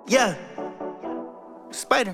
Yeah. Spider.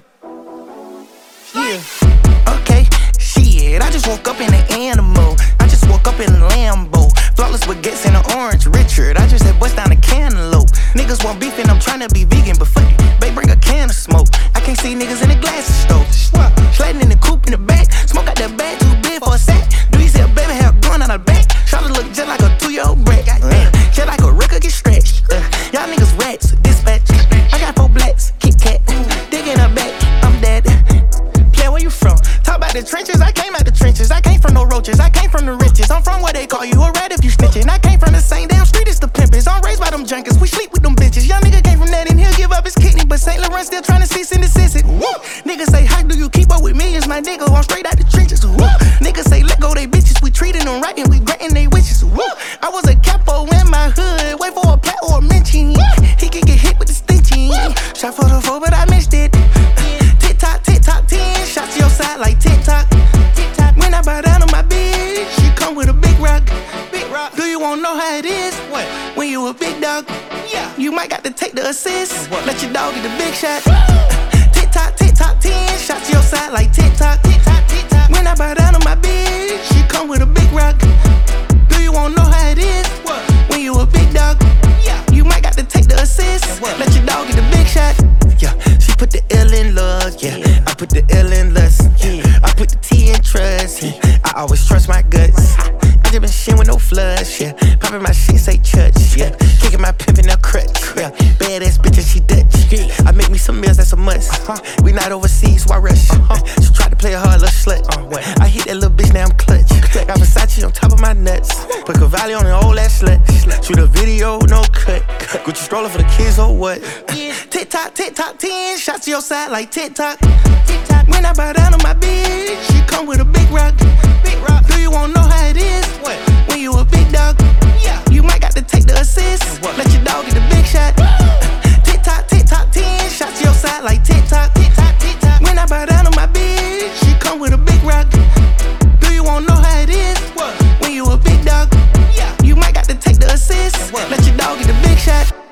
Yeah. Okay, shit. I just woke up in an animal. I just woke up in a Lambo. Flawless baguettes in an orange Richard. I just had bust down a cantaloupe. Niggas want beef and I'm tryna be vegan, but fuck it. Babe, bring a can of smoke. I can't see niggas in the glass stove. Sliding in the coupe in the back. Smoke out that bag too big for a sack. Do you see a baby hair going on her back? Shawty look just like a 2-year-old brat. Just like a record get stretched. Y'all niggas rats, dispatch. I got 4 blacks, Kit Kat. Dig in her back, I'm dead. Play where you from? Talk about the trenches, I came out the trenches. I came from no roaches, I came from the riches. I'm from where they call you a rat if you snitching. I came from the same damn street as the pimpers. I'm raised by them junkies, we sleep with them bitches. Young nigga came from that and he'll give up his kidney. But St. Laurent still trying to cease and desist it. Niggas say, how do you keep up with me? It's my nigga, I'm straight out the trenches. Niggas say, let go they bitches. We treating them right and we granting they wishes. I was a capo in my hood, wait for a plat or a mention. He could get hit with the stenching. Shot for the 4, but I missed it. Tick-tock, 10 shots to your side like tick-tock. When I bow down on my bitch, she come with a big rock. Do you wanna know how it is? When you a big dog, you might got to take the assist. Let your dog get the big shot. Tick-tock, 10 shots to your side like tick-tock. When I bow down on my bitch, she come with a big rock. Do you wanna know how it is? When you a big dog, you might got to take the assist. Let your dog get the big shot. Yeah, she put the L in love, yeah. I put the L in lust, yeah. I put the T in trust, yeah. I always trust my guts. I just been shit with no flush, yeah. Popping my shit, say church, yeah. Kicking my pimp in a crutch, yeah. Badass bitch and she Dutch, yeah. I make me some meals, that's a must. We not overseas, why rush? She tried to play a hard little slut. I hit that little bitch, now I'm clutch. Got Versace on top of my nuts. Put Cavalli on an old ass slut. Shoot a video, no cut. Gucci stroller for the kids, or what? Tick-tock, 10 shots to your side like tick-tock. When I bow down on my bitch, she come with a big rock. Do you wanna know how it is? When you a big dog, you might got to take the assist. Let your dog get the big shot. Tick-tock, 10 shots to your side like tick-tock. When I bow down on my bitch, she come with a big rock. Do you wanna know how it is? When you a big dog, you might got to take the assist. Let your dog get the big shot.